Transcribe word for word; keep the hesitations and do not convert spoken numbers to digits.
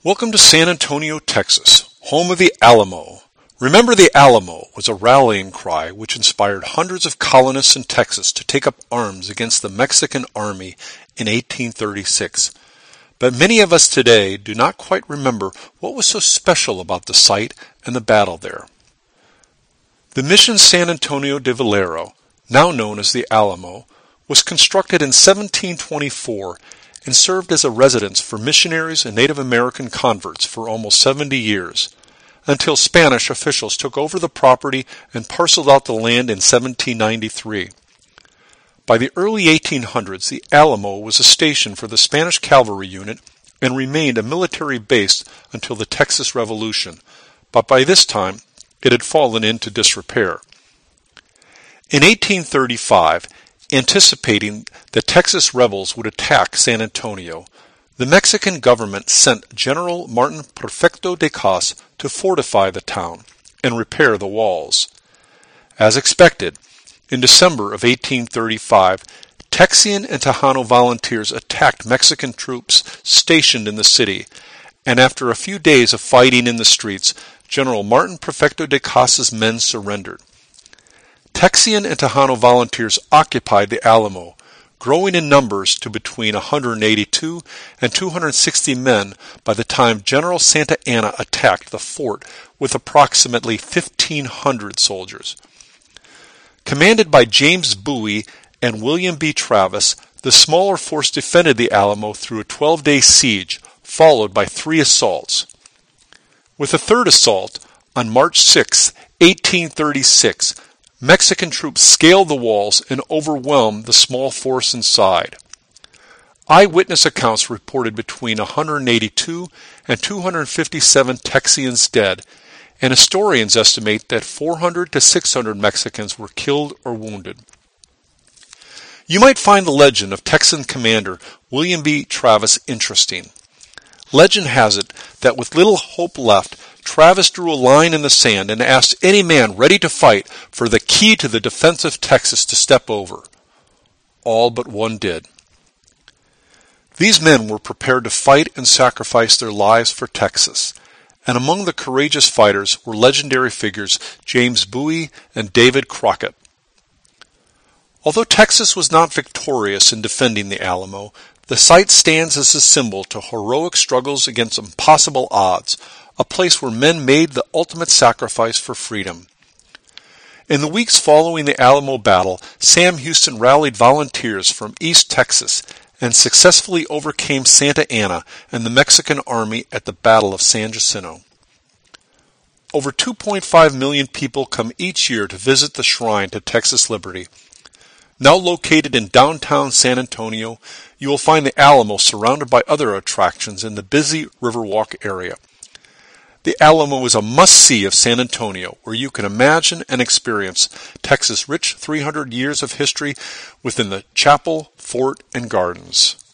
Welcome to San Antonio, Texas, home of the Alamo. Remember the Alamo was a rallying cry which inspired hundreds of colonists in Texas to take up arms against the Mexican army in eighteen thirty-six. But many of us today do not quite remember what was so special about the site and the battle there. The Mission San Antonio de Valero, now known as the Alamo, was constructed in seventeen twenty-four and served as a residence for missionaries and Native American converts for almost seventy years, until Spanish officials took over the property and parceled out the land in seventeen ninety-three. By the early eighteen hundreds, the Alamo was a station for the Spanish cavalry unit and remained a military base until the Texas Revolution, but by this time it had fallen into disrepair. In eighteen thirty-five, anticipating the Texas rebels would attack San Antonio, the Mexican government sent General Martin Perfecto de Cos to fortify the town and repair the walls. As expected, in December of eighteen thirty-five, Texian and Tejano volunteers attacked Mexican troops stationed in the city, and after a few days of fighting in the streets, General Martin Perfecto de Cos's men surrendered. Texian and Tejano volunteers occupied the Alamo, growing in numbers to between one hundred eighty-two and two hundred sixty men by the time General Santa Anna attacked the fort with approximately fifteen hundred soldiers. Commanded by James Bowie and William B. Travis, the smaller force defended the Alamo through a twelve-day siege, followed by three assaults. With the third assault, on March sixth, eighteen thirty-six, Mexican troops scaled the walls and overwhelmed the small force inside. Eyewitness accounts reported between one hundred eighty-two and two hundred fifty-seven Texians dead, and historians estimate that four hundred to six hundred Mexicans were killed or wounded. You might find the legend of Texan commander William B. Travis interesting. Legend has it that with little hope left, Travis drew a line in the sand and asked any man ready to fight for the key to the defense of Texas to step over. All but one did. These men were prepared to fight and sacrifice their lives for Texas, and among the courageous fighters were legendary figures James Bowie and David Crockett. Although Texas was not victorious in defending the Alamo, the site stands as a symbol to heroic struggles against impossible odds, a place where men made the ultimate sacrifice for freedom. In the weeks following the Alamo battle, Sam Houston rallied volunteers from East Texas and successfully overcame Santa Anna and the Mexican army at the Battle of San Jacinto. Over two point five million people come each year to visit the shrine to Texas liberty. Now located in downtown San Antonio, you will find the Alamo surrounded by other attractions in the busy Riverwalk area. The Alamo is a must-see of San Antonio, where you can imagine and experience Texas' rich three hundred years of history within the chapel, fort, and gardens.